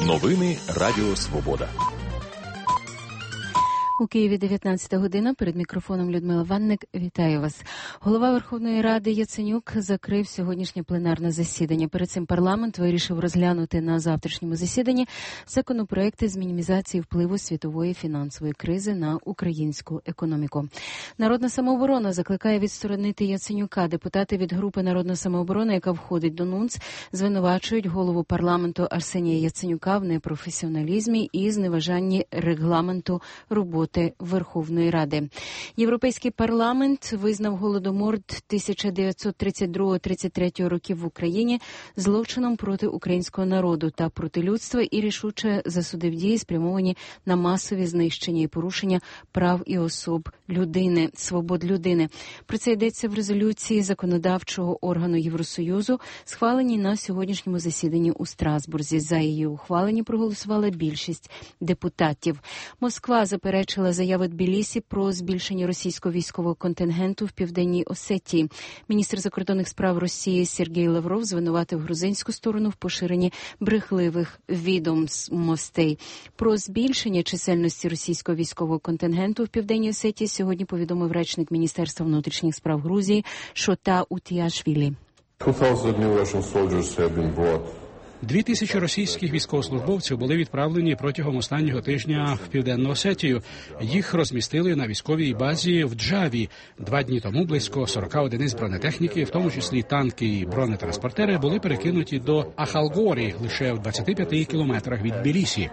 Новини Радіо Свобода. У Києві 19 година. Перед мікрофоном Людмила Ванник. Вітаю вас. Голова Верховної Ради Яценюк закрив сьогоднішнє пленарне засідання. Перед цим парламент вирішив розглянути на завтрашньому засіданні законопроекти з мінімізації впливу світової фінансової кризи на українську економіку. Народна самооборона закликає відсторонити Яценюка. Депутати від групи Народна самооборона, яка входить до НУНЦ, звинувачують голову парламенту Арсенія Яценюка в непрофесіоналізмі і зневажанні регламенту роботи Верховної Ради. Європейський парламент визнав Голодомор 1932-33 років в Україні злочином проти українського народу та проти людства і рішуче засудив дії, спрямовані на масові знищення і порушення прав і особ людини, свобод людини. Про це йдеться в резолюції законодавчого органу Євросоюзу, схваленій на сьогоднішньому засіданні у Страсбурзі. За її ухвалення проголосувала більшість депутатів. Москва заперечила заяви Тбілісі про збільшення російського військового контингенту в Південній Осетії. Міністр закордонних справ Росії Сергій Лавров звинуватив грузинську сторону в поширенні брехливих відомостей. Про збільшення чисельності російського військового контингенту в Південній Осетії сьогодні повідомив речник Міністерства внутрішніх справ Грузії Шота Утіашвілі. 2000 російських військовослужбовців були відправлені протягом останнього тижня в Південну Осетію. Їх розмістили на військовій базі в Джаві. 2 дні тому близько 40 одиниць бронетехніки, в тому числі танки і бронетранспортери, були перекинуті до Ахалгорі, лише в 25 кілометрах від Тбілісі.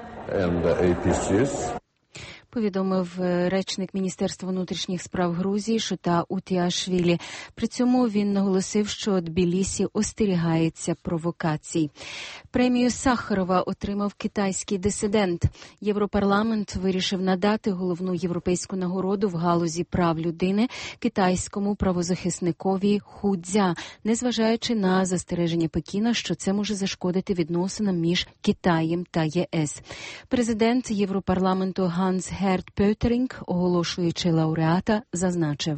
Повідомив речник Міністерства внутрішніх справ Грузії Шота Утіашвілі. При цьому він наголосив, що Тбілісі остерігається провокацій. Премію Сахарова отримав китайський дисидент. Європарламент вирішив надати головну європейську нагороду в галузі прав людини китайському правозахисникові Ху Цзя, незважаючи на застереження Пекіна, що це може зашкодити відносинам між Китаєм та ЄС. Президент Європарламенту Ганс Герт Пöttering, оголошуючи лауреата, зазначив: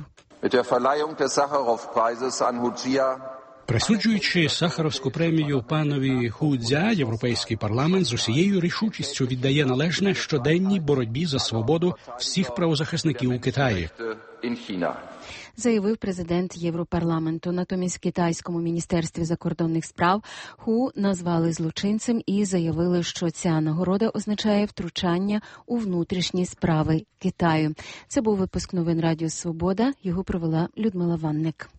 Присуджуючи Сахаровську премію панові Ху Цзя, Європейський парламент з усією рішучістю віддає належне щоденній боротьбі за свободу всіх правозахисників у Китаї. Заявив президент Європарламенту. Натомість в китайському міністерстві закордонних справ Ху назвали злочинцем і заявили, що ця нагорода означає втручання у внутрішні справи Китаю. Це був випуск новин Радіо Свобода. Його провела Людмила Ванник.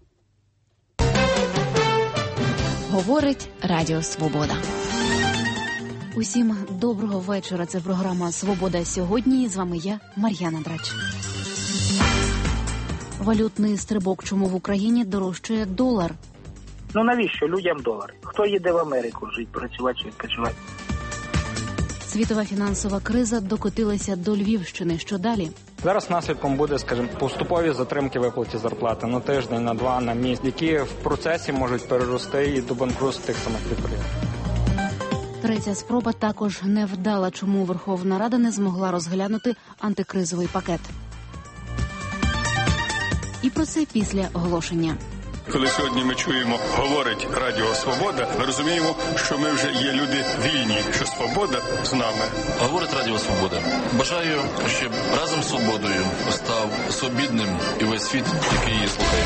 Говорить Радіо Свобода. Усім доброго вечора. Це програма «Свобода сьогодні». З вами я, Мар'яна Драч. Валютний стрибок. Чому в Україні дорожчає долар? Навіщо людям долар? Хто їде в Америку жити, працювати чи відпочивати? Світова фінансова криза докотилася до Львівщини. Що далі? Зараз наслідком буде, поступові затримки виплаті зарплати на тиждень, на 2, на місяць, які в процесі можуть перерости і до банкрутства тих самих підприємств. Третя спроба також невдала. Чому Верховна Рада не змогла розглянути антикризовий пакет? І про це після оголошення. Коли сьогодні ми чуємо «Говорить Радіо Свобода», ми розуміємо, що ми вже є люди вільні, що свобода з нами. Говорить Радіо Свобода. Бажаю, щоб разом з свободою став свобідним і весь світ, який її слухає.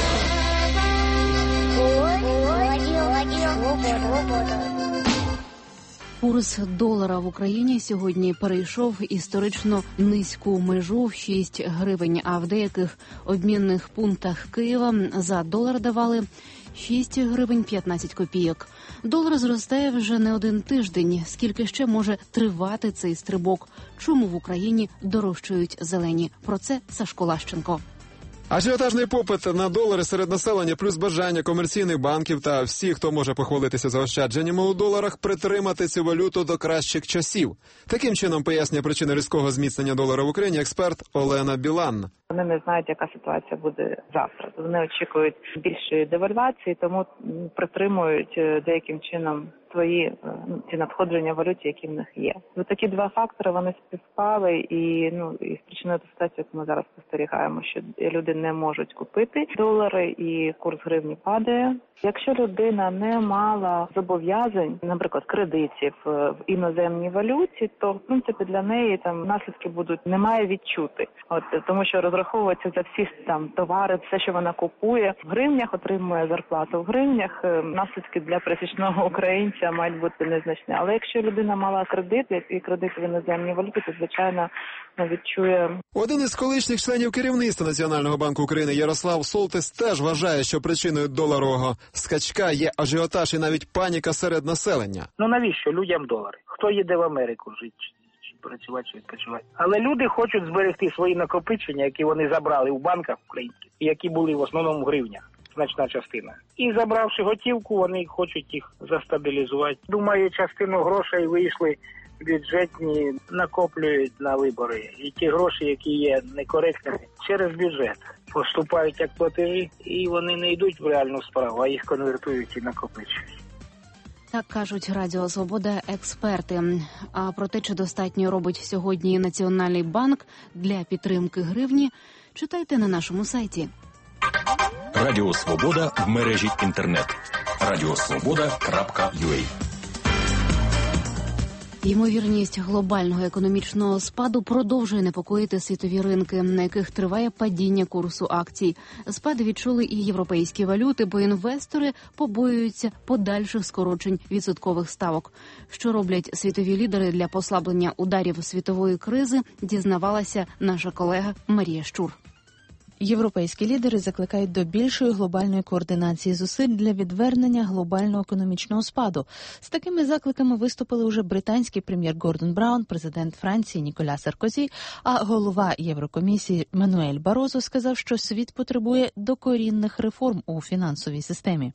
Курс долара в Україні сьогодні перейшов історично низьку межу в 6 гривень, а в деяких обмінних пунктах Києва за долар давали 6 гривень 15 копійок. Долар зростає вже не один тиждень. Скільки ще може тривати цей стрибок? Чому в Україні дорожчають зелені? Про це Сашко Лащенко. Ажіотажний попит на долари серед населення, плюс бажання комерційних банків та всіх, хто може похвалитися заощадженнями у доларах, притримати цю валюту до кращих часів. Таким чином пояснює причини різкого зміцнення долара в Україні експерт Олена Білан. Вони не знають, яка ситуація буде завтра. Вони очікують більшої девальвації, тому притримують деяким чином свої ці надходження в валюті, які в них є. Такі два фактори, вони співпали і спричинили ту ситуацію, яку ми зараз спостерігаємо, що люди не можуть купити долари і курс гривні падає. Якщо людина не мала зобов'язань, наприклад, кредитів в іноземній валюті, то в принципі для неї там наслідки будуть немає відчути. Тому що розраховується за всі там товари, все, що вона купує в гривнях, отримує зарплату в гривнях. Наслідки для пересічного українця мають бути незначні. Але якщо людина мала кредити і кредити в іноземній валюті, то звичайно відчує. Один із колишніх членів керівництва Національного банку України Ярослав Солтис теж вважає, що причиною доларового скачка є ажіотаж і навіть паніка серед населення. Навіщо людям долари? Хто їде в Америку жити, чи працювати, чи відпочивати? Але люди хочуть зберегти свої накопичення, які вони забрали в банках українських, які були в основному в гривнях, значна частина. І забравши готівку, вони хочуть їх застабілізувати. Думаю, частину грошей вийшли бюджетні, накоплюють на вибори. І ті гроші, які є некоректними, через бюджет поступають як платежі, і вони не йдуть в реальну справу, а їх конвертують і накопичують. Так кажуть Радіо Свобода експерти. А про те, чи достатньо робить сьогодні Національний банк для підтримки гривні, читайте на нашому сайті. Радіо Свобода в мережі інтернет. radiosvoboda.ua. Ймовірність глобального економічного спаду продовжує непокоїти світові ринки, на яких триває падіння курсу акцій. Спади відчули і європейські валюти, бо інвестори побоюються подальших скорочень відсоткових ставок. Що роблять світові лідери для послаблення ударів світової кризи, дізнавалася наша колега Марія Щур. Європейські лідери закликають до більшої глобальної координації зусиль для відвернення глобального економічного спаду. З такими закликами виступили уже британський прем'єр Гордон Браун, президент Франції Ніколя Саркозі, а голова Єврокомісії Мануель Барозо сказав, що світ потребує докорінних реформ у фінансовій системі.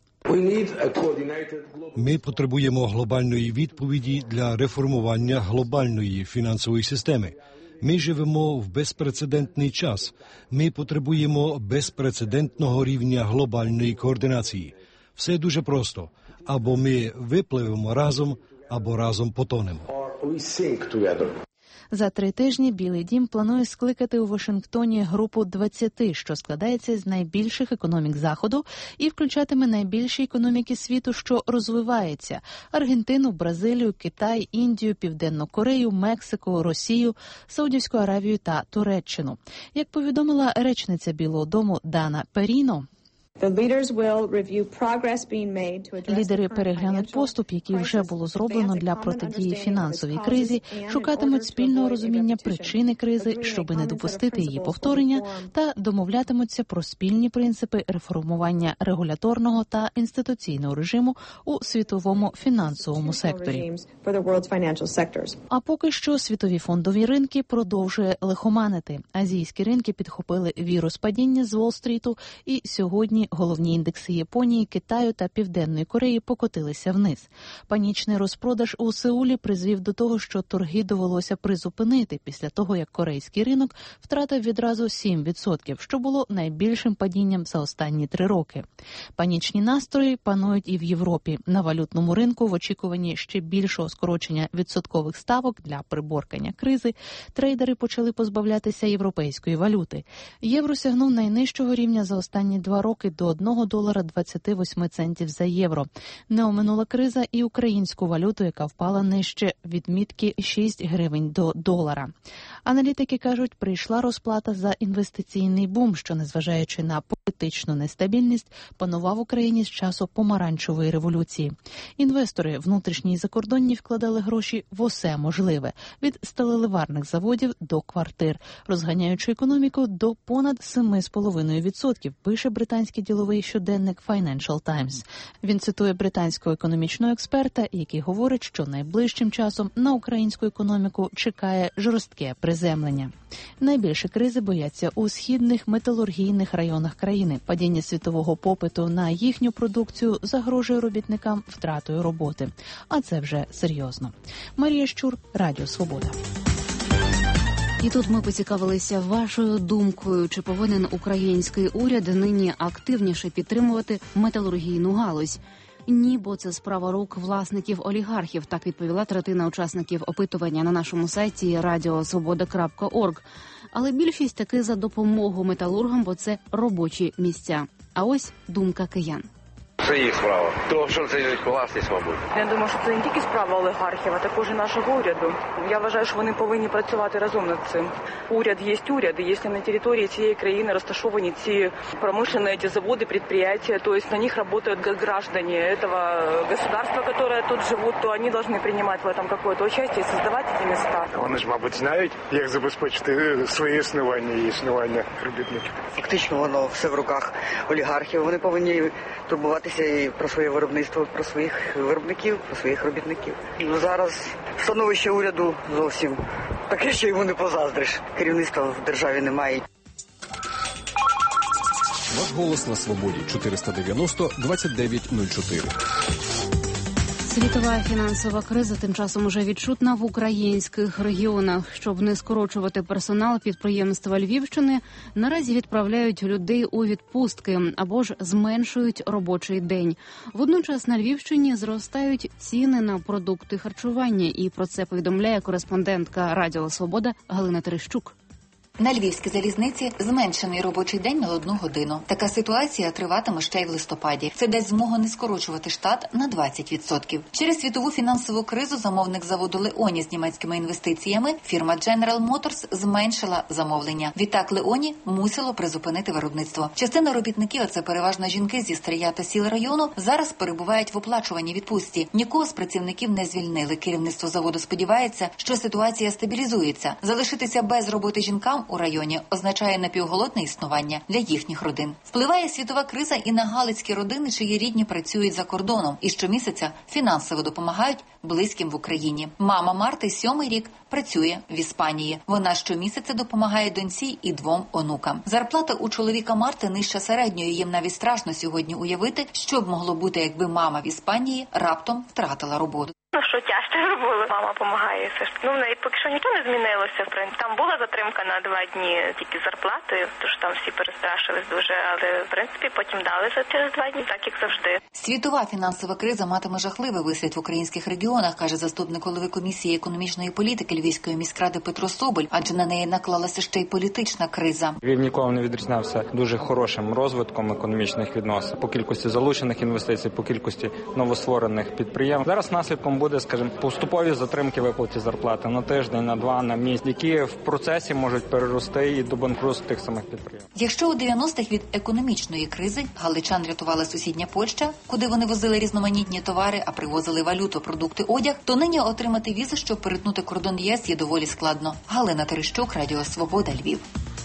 Ми потребуємо глобальної відповіді для реформування глобальної фінансової системи. Ми живемо в безпрецедентний час. Ми потребуємо безпрецедентного рівня глобальної координації. Все дуже просто. Або ми випливемо разом, або разом потонемо. За 3 тижні Білий дім планує скликати у Вашингтоні групу 20, що складається з найбільших економік Заходу і включатиме найбільші економіки світу, що розвивається – Аргентину, Бразилію, Китай, Індію, Південну Корею, Мексику, Росію, Саудівську Аравію та Туреччину. Як повідомила речниця Білого дому Дана Періно, лідери переглянуть поступ, який вже було зроблено для протидії фінансовій кризі, шукатимуть спільного розуміння причини кризи, щоби не допустити її повторення, та домовлятимуться про спільні принципи реформування регуляторного та інституційного режиму у світовому фінансовому секторі. А поки що світові фондові ринки продовжує лихоманити. Азійські ринки підхопили вірус падіння з Уолл-стріту, і сьогодні головні індекси Японії, Китаю та Південної Кореї покотилися вниз. Панічний розпродаж у Сеулі призвів до того, що торги довелося призупинити після того, як корейський ринок втратив відразу 7%, що було найбільшим падінням за останні 3 роки. Панічні настрої панують і в Європі. На валютному ринку в очікуванні ще більшого скорочення відсоткових ставок для приборкання кризи трейдери почали позбавлятися європейської валюти. Євро сягнув найнижчого рівня за останні 2 роки до $1.28 за євро. Не оминула криза і українську валюту, яка впала нижче відмітки 6 гривень до долара. Аналітики кажуть, прийшла розплата за інвестиційний бум, що, незважаючи на політичну нестабільність, панував в Україні з часу помаранчевої революції. Інвестори, внутрішні і закордонні, вкладали гроші в усе можливе – від сталеливарних заводів до квартир, розганяючи економіку до понад 7,5%, пише британський діловий щоденник Financial Times. Він цитує британського економічного експерта, який говорить, що найближчим часом на українську економіку чекає жорстке приземлення. Найбільше кризи бояться у східних металургійних районах країни. Падіння світового попиту на їхню продукцію загрожує робітникам втратою роботи. А це вже серйозно. Марія Щур, Радіо Свобода. І тут ми поцікавилися вашою думкою, чи повинен український уряд нині активніше підтримувати металургійну галузь. Ні, бо це справа рук власників-олігархів. Так відповіла третина учасників опитування на нашому сайті radiosvoboda.org. Але більшість таки за допомогу металургам, бо це робочі місця. А ось думка киян. Це їх справа. То, що це їх власність, мабуть. Я думаю, що це не тільки справа олігархів, а також і нашого уряду. Я вважаю, що вони повинні працювати разом над цим. Уряд є уряд, і якщо на території цієї країни розташовані ці промишлені, ці заводи, підприємства, то есть на них працюють граждане этого государства, которые тут живуть, то вони повинні приймати в этом какое-то участие і створювати ці міста. Вони ж, мабуть, знають, як забезпечити своє існування і існування робітників. Фактично воно все в руках олігархів. Вони повинні турбуватися і про своє виробництво, про своїх виробників, про своїх робітників. Зараз становище уряду зовсім таке, що йому не позаздриш. Керівництва в державі немає. Ваш голос на свободі. 490-2904. Світова фінансова криза тим часом уже відчутна в українських регіонах. Щоб не скорочувати персонал, підприємства Львівщини наразі відправляють людей у відпустки або ж зменшують робочий день. Водночас на Львівщині зростають ціни на продукти харчування. І про це повідомляє кореспондентка Радіо Свобода Галина Терещук. На Львівській залізниці зменшений робочий день на 1 годину. Така ситуація триватиме ще й в листопаді. Це дасть змогу не скорочувати штат на 20%. Через світову фінансову кризу замовник заводу Леоні з німецькими інвестиціями, фірма General Motors, зменшила замовлення. Відтак Леоні мусило призупинити виробництво. Частина робітників, а це переважно жінки зі Стрия та сіл району, зараз перебувають в оплачуваній відпустці. Нікого з працівників не звільнили. Керівництво заводу сподівається, що ситуація стабілізується. Залишитися без роботи жінкам у районі означає напівголодне існування для їхніх родин. Впливає світова криза і на галицькі родини, чиї рідні працюють за кордоном і щомісяця фінансово допомагають близьким в Україні. Мама Марти 7-й рік працює в Іспанії. Вона щомісяця допомагає доньці і 2 онукам. Зарплата у чоловіка Марти нижча середньої. Їм навіть страшно сьогодні уявити, що б могло бути, якби мама в Іспанії раптом втратила роботу. Що тяжко робили, мама допомагає. В неї поки що нічого не змінилося. Там була затримка на 2 дні тільки зарплатою, тож там всі перестрашились дуже, але в принципі потім дали через 2 дні, так як завжди. Світова фінансова криза матиме жахливий вислід в українських регіонах, каже заступник голови комісії економічної політики Львівської міськради Петро Соболь, адже на неї наклалася ще й політична криза. Львів ніколи не відрізнявся дуже хорошим розвитком економічних відносин по кількості залучених інвестицій, по кількості новостворених підприємств. Зараз наслідком буде, скажімо, поступові затримки виплаті зарплати на тиждень, на 2, на місяць, які в процесі можуть перерости і до банкрутства тих самих підприємств. Якщо у 90-х від економічної кризи галичан рятувала сусідня Польща, куди вони возили різноманітні товари, а привозили валюту, продукти, одяг, то нині отримати візи, щоб перетнути кордон ЄС, є доволі складно. Галина Терещук, Радіо Свобода, Львів.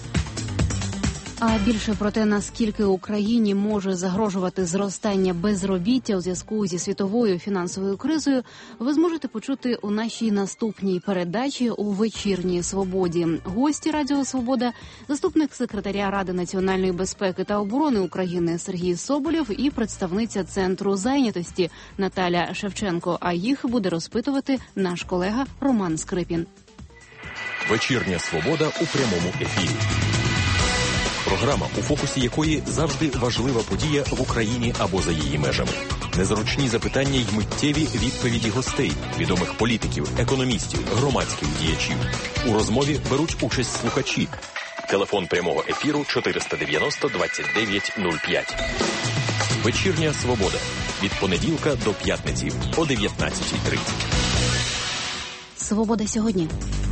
А більше про те, наскільки Україні може загрожувати зростання безробіття у зв'язку зі світовою фінансовою кризою, ви зможете почути у нашій наступній передачі у «Вечірній свободі». Гості Радіо Свобода – заступник секретаря Ради національної безпеки та оборони України Сергій Соболєв і представниця Центру зайнятості Наталя Шевченко. А їх буде розпитувати наш колега Роман Скрипін. «Вечірня свобода» у прямому ефірі. Програма, у фокусі якої завжди важлива подія в Україні або за її межами. Незручні запитання й миттєві відповіді гостей, відомих політиків, економістів, громадських діячів. У розмові беруть участь слухачі. Телефон прямого ефіру 490-2905. «Вечірня свобода» від понеділка до п'ятниці о 19:30. Свобода сьогодні.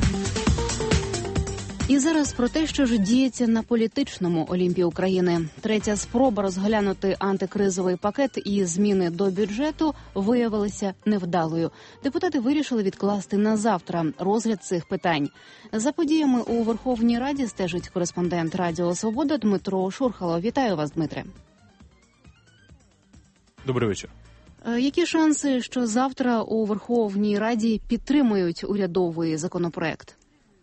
І зараз про те, що ж діється на політичному Олімпі України. Третя спроба розглянути антикризовий пакет і зміни до бюджету виявилася невдалою. Депутати вирішили відкласти на завтра розгляд цих питань. За подіями у Верховній Раді стежить кореспондент Радіо Свобода Дмитро Шурхало. Вітаю вас, Дмитре. Добрий вечір. Які шанси, що завтра у Верховній Раді підтримують урядовий законопроект?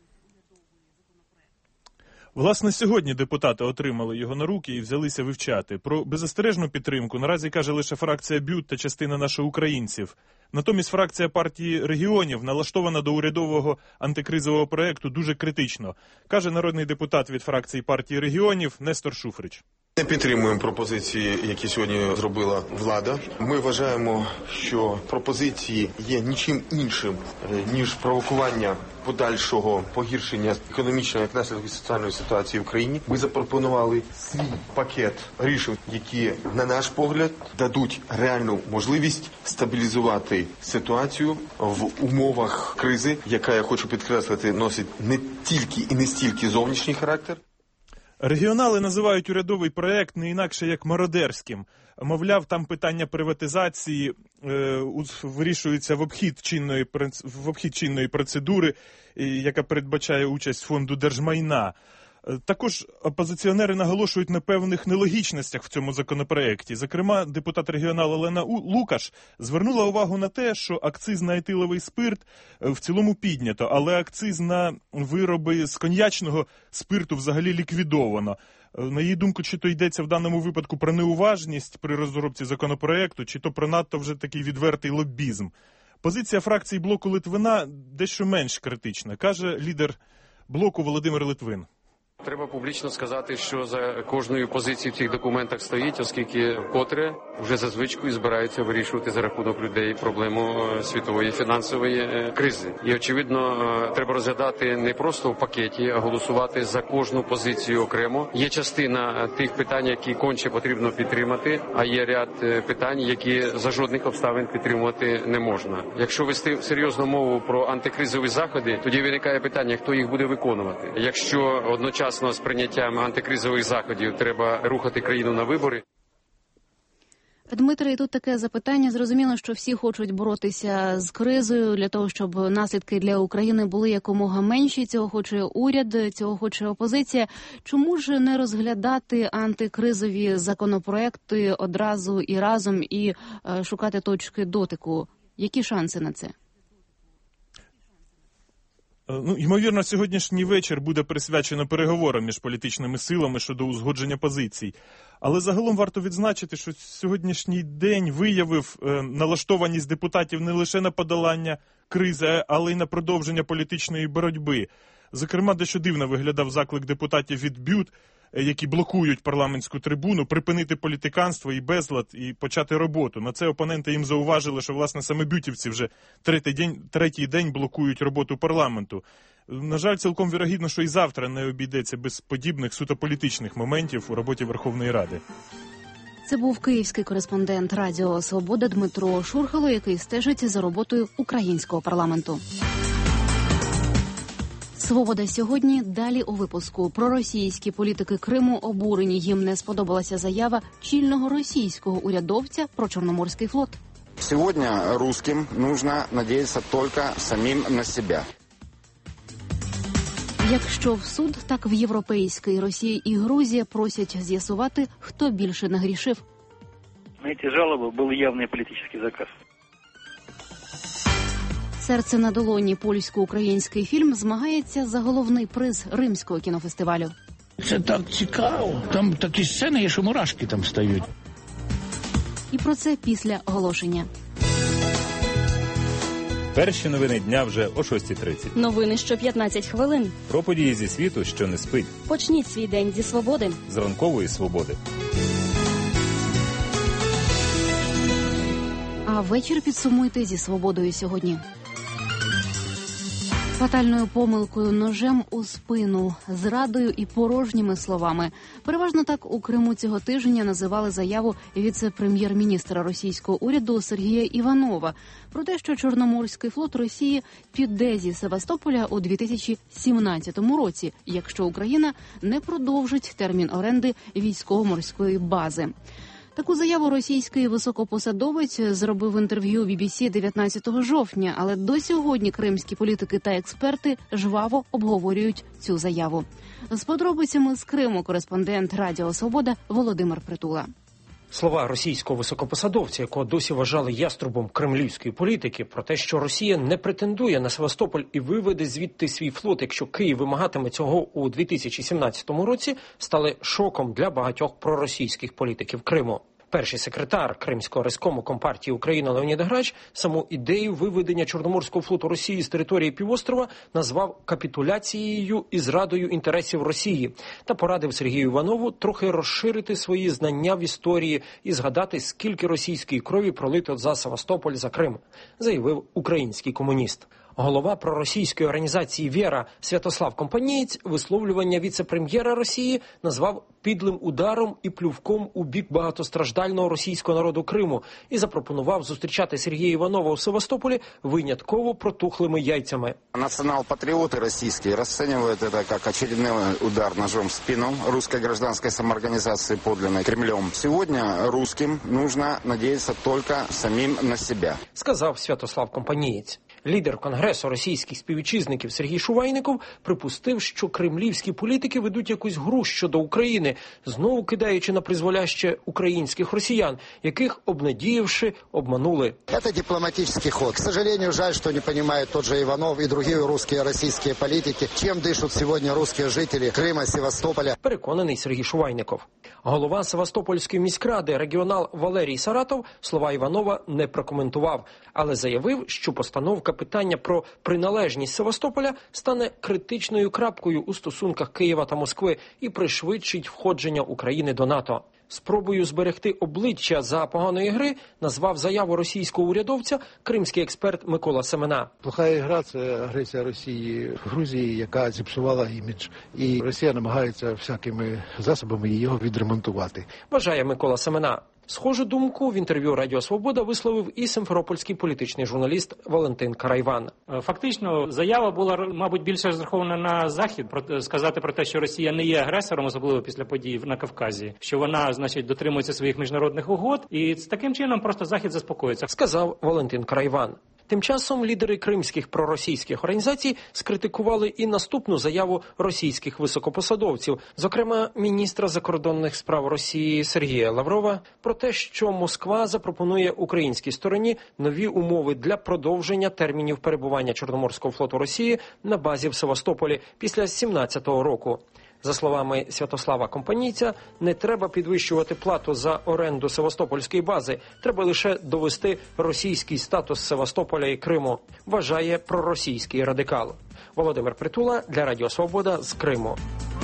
Власне, сьогодні депутати отримали його на руки і взялися вивчати. Про беззастережну підтримку наразі каже лише фракція БЮТ та частина наших українців. Натомість фракція партії регіонів налаштована до урядового антикризового проекту дуже критично, каже народний депутат від фракції партії регіонів Нестор Шуфрич. Не підтримуємо пропозиції, які сьогодні зробила влада. Ми вважаємо, що пропозиції є нічим іншим, ніж провокування подальшого погіршення економічної, як наслідок соціальної ситуації в Україні. Ми запропонували свій пакет рішень, які, на наш погляд, дадуть реальну можливість стабілізувати ситуацію в умовах кризи, яка, я хочу підкреслити, носить не тільки і не стільки зовнішній характер. Регіонали називають урядовий проект не інакше як мародерським. Мовляв, там питання приватизації вирішується в обхід чинної процедури, яка передбачає участь фонду держмайна. Також опозиціонери наголошують на певних нелогічностях в цьому законопроекті. Зокрема, депутат регіонал Олена Лукаш звернула увагу на те, що акциз на етиловий спирт в цілому піднято, але акциз на вироби з коньячного спирту взагалі ліквідовано. На її думку, чи то йдеться в даному випадку про неуважність при розробці законопроекту, чи то про надто вже такий відвертий лобізм. Позиція фракції блоку Литвина дещо менш критична, каже лідер блоку Володимир Литвин. Треба публічно сказати, що за кожною позицією в цих документах стоїть, оскільки вкотре вже за звичкою збираються вирішувати за рахунок людей проблему світової фінансової кризи. І, очевидно, треба розглядати не просто в пакеті, а голосувати за кожну позицію окремо. Є частина тих питань, які конче потрібно підтримати, а є ряд питань, які за жодних обставин підтримувати не можна. Якщо вести серйозну мову про антикризові заходи, тоді виникає питання, хто їх буде виконувати. Якщо одночасно з прийняттям антикризових заходів треба рухати країну на вибори. Дмитре, і тут таке запитання. Зрозуміло, що всі хочуть боротися з кризою для того, щоб наслідки для України були якомога менші. Цього хоче уряд, цього хоче опозиція. Чому ж не розглядати антикризові законопроекти одразу і разом і шукати точки дотику? Які шанси на це? Ймовірно, сьогоднішній вечір буде присвячено переговорам між політичними силами щодо узгодження позицій. Але загалом варто відзначити, що сьогоднішній день виявив налаштованість депутатів не лише на подолання кризи, але й на продовження політичної боротьби. Зокрема, дещо дивно виглядав заклик депутатів від БЮТ, які блокують парламентську трибуну, припинити політиканство і безлад і почати роботу. На це опоненти їм зауважили, що, власне, саме бютівці вже третій день блокують роботу парламенту. На жаль, цілком вірогідно, що і завтра не обійдеться без подібних суто політичних моментів у роботі Верховної Ради. Це був київський кореспондент Радіо Свобода Дмитро Шурхало, який стежить за роботою українського парламенту. «Свобода сьогодні» далі у випуску. Проросійські політики Криму обурені. Їм не сподобалася заява чільного російського урядовця про Чорноморський флот. Сьогодні русским нужно надіятися тільки самим на себе. Якщо в суд, так в європейській Росія і Грузія просять з'ясувати, хто більше нагрішив. На ці жалоби був явний політичний заказ. «Серце на долоні» польсько-український фільм змагається за головний приз Римського кінофестивалю. Це так цікаво. Там такі сцени є, що мурашки там стають. І про це після оголошення. Перші новини дня вже о 6:30. Новини що 15 хвилин. Про події зі світу, що не спить. Почніть свій день зі свободи. З ранкової свободи. А вечір підсумуйте зі свободою сьогодні. Фатальною помилкою, ножем у спину, зрадою і порожніми словами. Переважно так у Криму цього тижня називали заяву віце-прем'єр-міністра російського уряду Сергія Іванова про те, що Чорноморський флот Росії піде зі Севастополя у 2017 році, якщо Україна не продовжить термін оренди військово-морської бази. Таку заяву російський високопосадовець зробив в інтерв'ю BBC 19 жовтня, але до сьогодні кримські політики та експерти жваво обговорюють цю заяву. З подробицями з Криму кореспондент Радіо Свобода Володимир Притула. Слова російського високопосадовця, якого досі вважали яструбом кремлівської політики, про те, що Росія не претендує на Севастополь і виведе звідти свій флот, якщо Київ вимагатиме цього у 2017 році, стали шоком для багатьох проросійських політиків Криму. Перший секретар Кримського райкому Компартії України Леонід Грач саму ідею виведення Чорноморського флоту Росії з території півострова назвав капітуляцією і зрадою інтересів Росії та порадив Сергію Іванову трохи розширити свої знання в історії і згадати, скільки російської крові пролито за Севастополь, за Крим, заявив український комуніст. Голова проросійської організації «Віра» Святослав Компанієць висловлювання віце-прем'єра Росії назвав підлим ударом і плювком у бік багатостраждального російського народу Криму і запропонував зустрічати Сергія Іванова у Севастополі винятково протухлими яйцями. Национал-патриоты российские расценивают это как очередной удар ножом в спину русской гражданской самоорганизации, подлинной Кремлем. Сегодня русским нужно надеяться только самим на себя, сказав Святослав Компанієць. Лідер Конгресу російських співвітчизників Сергій Шувайников припустив, що кремлівські політики ведуть якусь гру щодо України, знову кидаючи на призволяще українських росіян, яких, обнадіявши, обманули. Це дипломатичний ход. К сожалению, жаль, що не розуміють тот же Іванов і інші русські російські політики, чим дишуть сьогодні русські жителі Крима, Севастополя. Переконаний Сергій Шувайников. Голова Севастопольської міськради, регіонал Валерій Саратов, слова Іванова не прокоментував, але заявив, що постановка питання про приналежність Севастополя стане критичною крапкою у стосунках Києва та Москви і пришвидшить входження України до НАТО. Спробою зберегти обличчя за поганої гри назвав заяву російського урядовця кримський експерт Микола Семена. Плоха гра – це агресія Росії в Грузії, яка зіпсувала імідж. І Росія намагається всякими засобами його відремонтувати. Вважає Микола Семена. Схожу думку в інтерв'ю Радіо Свобода висловив і симферопольський політичний журналіст Валентин Карайван. Фактично, заява була, мабуть, більше розрахована на Захід, сказати про те, що Росія не є агресором, особливо після подій на Кавказі, що вона, значить, дотримується своїх міжнародних угод, і таким чином просто Захід заспокоїться. Сказав Валентин Карайван. Тим часом лідери кримських проросійських організацій скритикували і наступну заяву російських високопосадовців, зокрема міністра закордонних справ Росії Сергія Лаврова, про те, що Москва запропонує українській стороні нові умови для продовження термінів перебування Чорноморського флоту Росії на базі в Севастополі після 2017 року. За словами Святослава Компанійця, не треба підвищувати плату за оренду Севастопольської бази, треба лише довести російський статус Севастополя і Криму, вважає проросійський радикал. Володимир Притула для Радіо Свобода з Криму.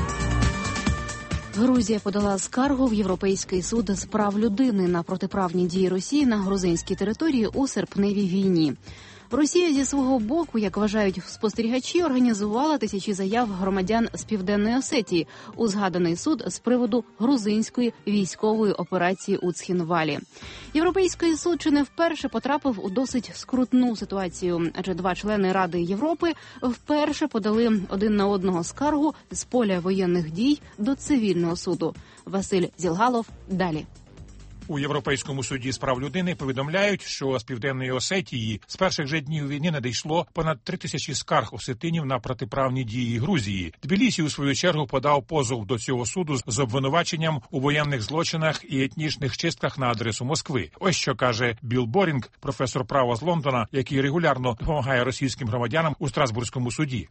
Грузія подала скаргу в Європейський суд з прав людини на протиправні дії Росії на грузинській території у серпневій війні. Росія зі свого боку, як вважають спостерігачі, організувала тисячі заяв громадян з Південної Осетії у згаданий суд з приводу грузинської військової операції у Цхінвалі. Європейський суд чи не вперше потрапив у досить скрутну ситуацію, адже два члени Ради Європи вперше подали один на одного скаргу з поля воєнних дій до цивільного суду. Василь Зілгалов далі. У Європейському суді з прав людини повідомляють, що з Південної Осетії з перших же днів війни надійшло понад 3000 скарг осетинів на протиправні дії Грузії. Тбілісі, у свою чергу, подав позов до цього суду з обвинуваченням у воєнних злочинах і етнічних чистках на адресу Москви. Ось що каже Білл Борінг, професор права з Лондона, який регулярно допомагає російським громадянам у Страсбурзькому суді.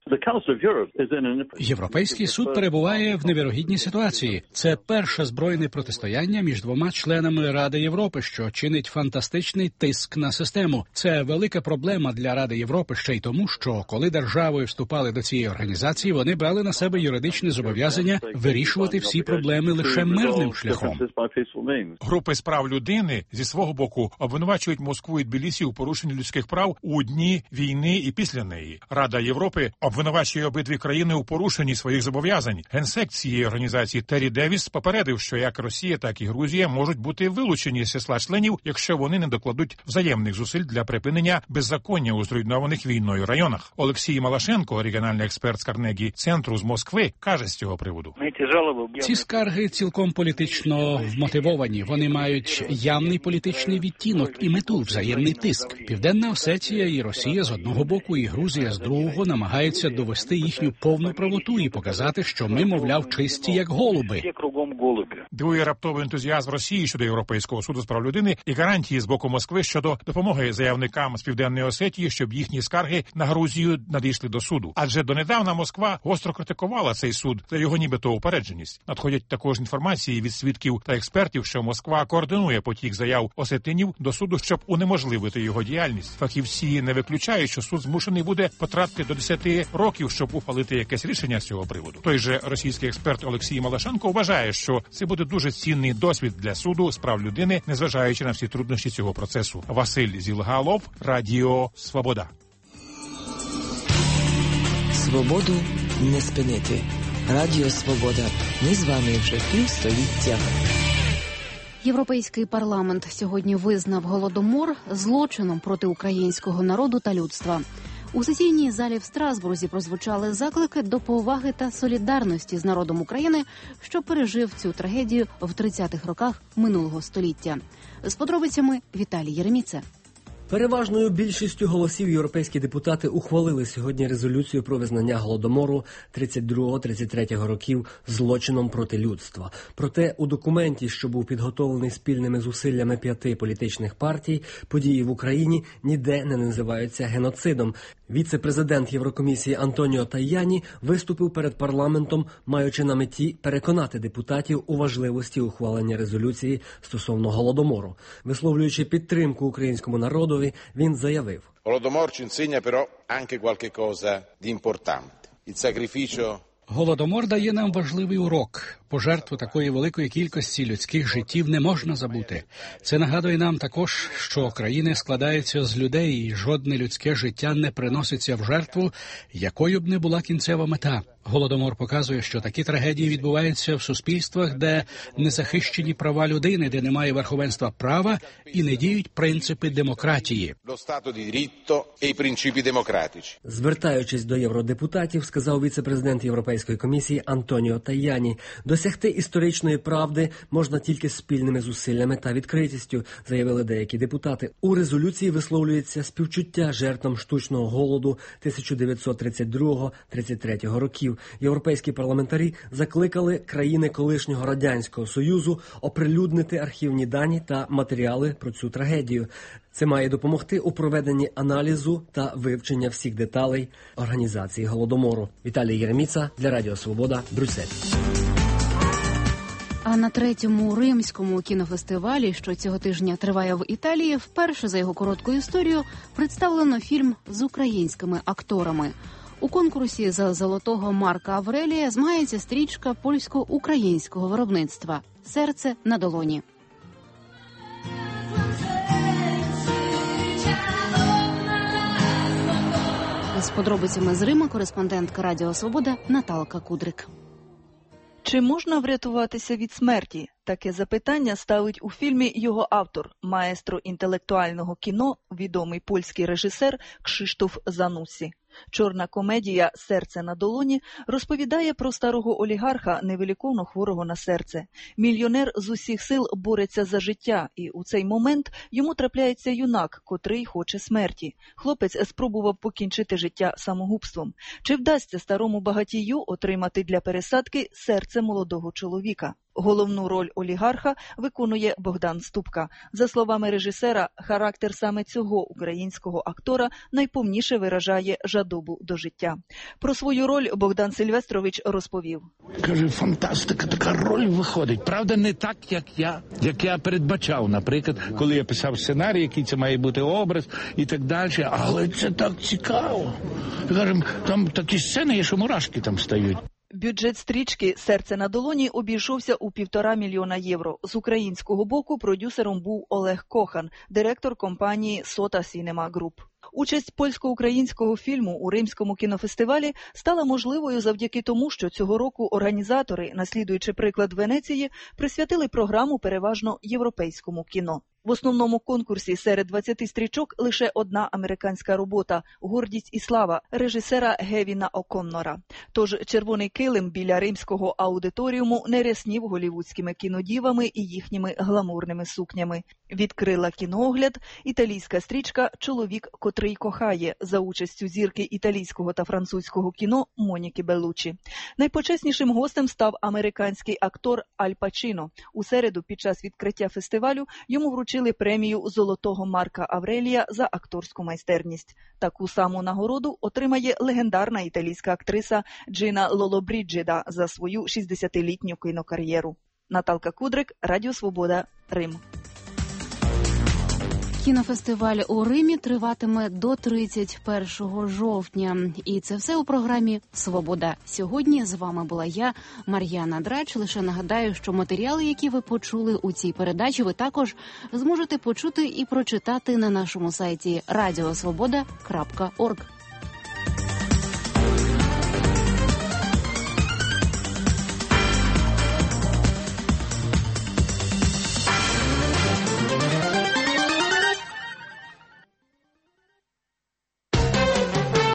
Європейський суд перебуває в невірогідній ситуації. Це перше збройне протистояння між двома членами Ради Європи, що чинить фантастичний тиск на систему. Це велика проблема для Ради Європи ще й тому, що коли держави вступали до цієї організації, вони брали на себе юридичне зобов'язання вирішувати всі проблеми лише мирним шляхом. Групи з прав людини зі свого боку обвинувачують Москву і Тбілісі у порушенні людських прав у дні війни і після неї. Рада Європи обвинувачує обидві країни у порушенні своїх зобов'язань. Генсек цієї організації Террі Девіс попередив, що як Росія, так і Грузія можуть бути вилучені з числа членів, якщо вони не докладуть взаємних зусиль для припинення беззаконня у зруйнованих війною районах. Олексій Малашенко, регіональний експерт з Карнегі Центру з Москви, каже з цього приводу. Ці скарги цілком політично вмотивовані. Вони мають явний політичний відтінок і мету – взаємний тиск. Південна Осетія і Росія з одного боку, і Грузія з другого намагаються довести їхню повну правоту і показати, що ми, мовляв, чисті як голуби. Дивує раптовий ентузіазм Росії щодо Європейського Європейського суду з прав людини і гарантії з боку Москви щодо допомоги заявникам з Південної Осетії, щоб їхні скарги на Грузію надійшли до суду. Адже донедавна Москва гостро критикувала цей суд за його нібито упередженість. Надходять також інформації від свідків та експертів, що Москва координує потік заяв осетинів до суду, щоб унеможливити його діяльність. Фахівці не виключають, що суд змушений буде потратити до 10 років, щоб ухвалити якесь рішення з цього приводу. Той же російський експерт Олексій Малашенко вважає, що це буде дуже цінний досвід для суду з прав людини, незважаючи на всі труднощі цього процесу. Василь Зілгалов, Радіо Свобода. Свободу не спинити. Радіо Свобода. Ми з вами вже півстоліття. Європейський парламент сьогодні визнав Голодомор злочином проти українського народу та людства. У сесійній залі в Страсбурзі прозвучали заклики до поваги та солідарності з народом України, що пережив цю трагедію в 30-х роках минулого століття. З подробицями Віталій Єреміце. Переважною більшістю голосів європейські депутати ухвалили сьогодні резолюцію про визнання Голодомору 32-33 років злочином проти людства. Проте у документі, що був підготовлений спільними зусиллями 5 політичних партій, події в Україні ніде не називаються геноцидом. Віце-президент Єврокомісії Антоніо Таяні виступив перед парламентом, маючи на меті переконати депутатів у важливості ухвалення резолюції стосовно Голодомору. Висловлюючи підтримку українському народові, він заявив: Голодомор ci insegna però anche qualche cosa di importante. Il sacrificio. Голодомор дає нам важливий урок. Пожертву такої великої кількості людських життів не можна забути. Це нагадує нам також, що країни складаються з людей, і жодне людське життя не приноситься в жертву, якою б не була кінцева мета. Голодомор показує, що такі трагедії відбуваються в суспільствах, де не захищені права людини, де немає верховенства права і не діють принципи демократії. Звертаючись до євродепутатів, сказав віце-президент Європейської комісії Антоніо Таяні: досягти історичної правди можна тільки спільними зусиллями та відкритістю, заявили деякі депутати. У резолюції висловлюється співчуття жертвам штучного голоду 1932-33 років. Європейські парламентарі закликали країни колишнього Радянського Союзу оприлюднити архівні дані та матеріали про цю трагедію. Це має допомогти у проведенні аналізу та вивчення всіх деталей організації Голодомору. Віталій Єреміца для Радіо Свобода, Брюссель. А на 3-му римському кінофестивалі, що цього тижня триває в Італії, вперше за його коротку історію представлено фільм з українськими акторами. У конкурсі за золотого Марка Аврелія змагається стрічка польсько-українського виробництва «Серце на долоні». З подробицями з Рима кореспондентка Радіо Свобода Наталка Кудрик. Чи можна врятуватися від смерті? Таке запитання ставить у фільмі його автор, маестро інтелектуального кіно, відомий польський режисер Кшиштоф Занусі. Чорна комедія «Серце на долоні» розповідає про старого олігарха, невиліковно хворого на серце. Мільйонер з усіх сил бореться за життя, і у цей момент йому трапляється юнак, котрий хоче смерті. Хлопець спробував покінчити життя самогубством. Чи вдасться старому багатію отримати для пересадки серце молодого чоловіка? Головну роль олігарха виконує Богдан Ступка. За словами режисера, характер саме цього українського актора найповніше виражає жадобу до життя. Про свою роль Богдан Сильвестрович розповів. Каже, фантастика, така роль виходить. Правда, не так, як я передбачав, наприклад, коли я писав сценарій, який це має бути образ і так далі. Але це так цікаво. Кажемо, там такі сцени є, що мурашки там стають. Бюджет стрічки «Серце на долоні» обійшовся у 1,5 мільйона євро. З українського боку продюсером був Олег Кохан, директор компанії «Сота Сінема Груп». Участь польсько-українського фільму у Римському кінофестивалі стала можливою завдяки тому, що цього року організатори, наслідуючи приклад Венеції, присвятили програму переважно європейському кіно. В основному конкурсі серед 20 стрічок лише одна американська робота «Гордість і слава» режисера Гевіна О'Коннора. Тож червоний килим біля римського аудиторіуму не ряснів голівудськими кінодівами і їхніми гламурними сукнями. Відкрила кіноогляд італійська стрічка «Чоловік, котрий кохає» за участю зірки італійського та французького кіно Моніки Беллуччі. Найпочеснішим гостем став американський актор Аль Пачіно. У середу під час відкриття фестивалю йому вручили премію «Золотого Марка Аврелія» за акторську майстерність. Таку саму нагороду отримає легендарна італійська актриса Джина Лолобріджіда за свою 60-літню кінокар'єру. Наталка Кудрик, Радіо Свобода, Рим. Кінофестиваль у Римі триватиме до 31 жовтня. І це все у програмі «Свобода». Сьогодні з вами була я, Мар'яна Драч. Лише нагадаю, що матеріали, які ви почули у цій передачі, ви також зможете почути і прочитати на нашому сайті radiosvoboda.org.